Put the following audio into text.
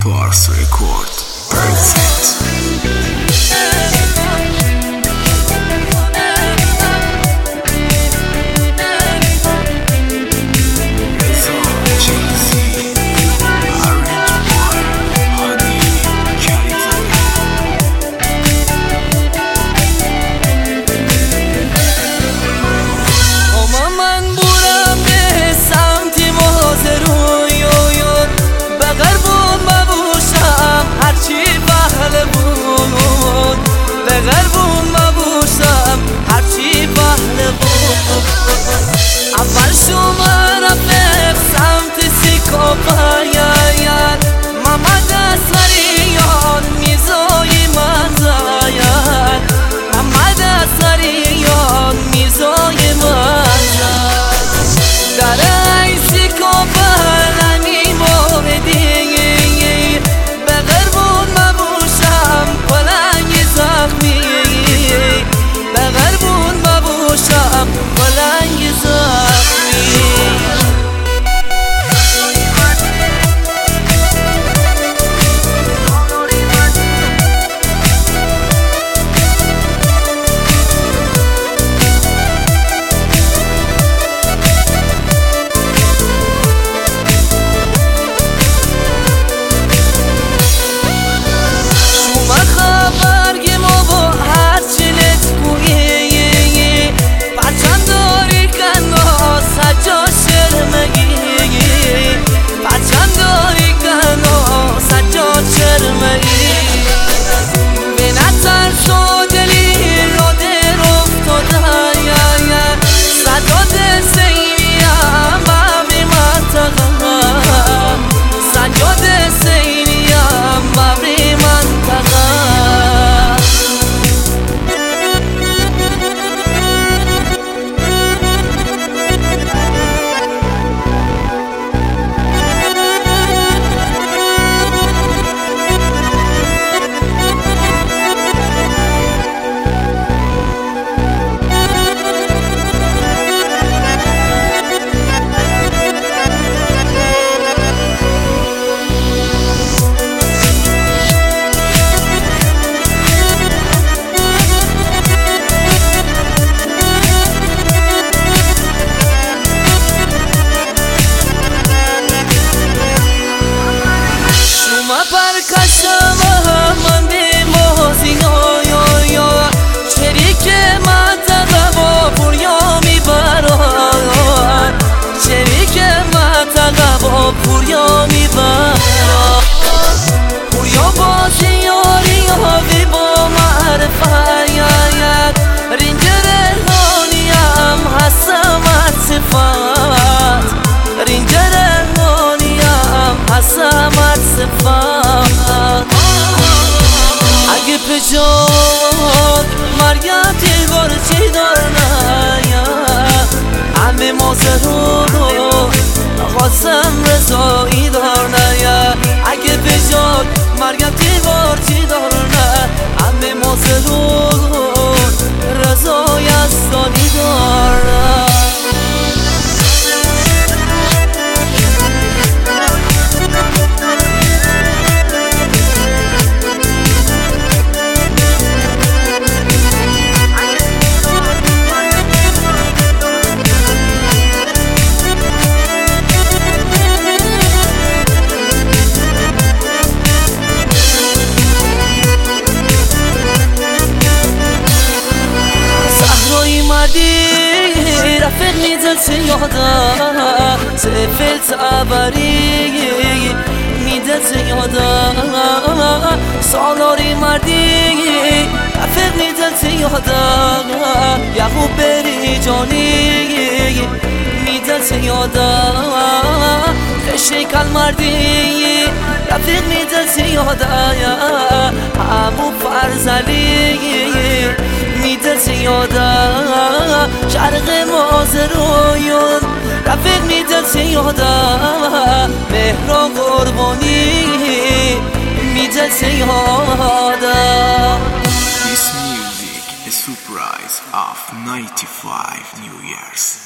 Pars Record presents اول شما رفت سمت سیکوپاید محمد اصغریان میزای منزاید محمد اصغریان میزای منزاید در ای سیکوپالنی موردی به غربون مبوشم پلنگ زخمی به غربون مبوشم پلنگ زخمی اگه پجاک مریم تیوار چی دارنه همه مازرو قاسم رضایی دارنه اگه پجاک مریم تیوار چی دارنه همه مازرو رضایی استانی دارنه رفیق میدل یادم سفل تعبری میدل یادم سالاری مردی رفیق میدل یادم یعقوب بری جانی میدل یادم خشیکل مردی رفیق میدل یادم همو فرزلی میدل یادم شرق مازرویون رفیق میدل یادم مهران قربانی میدل یادم. This music is surprise of 95 New Year's.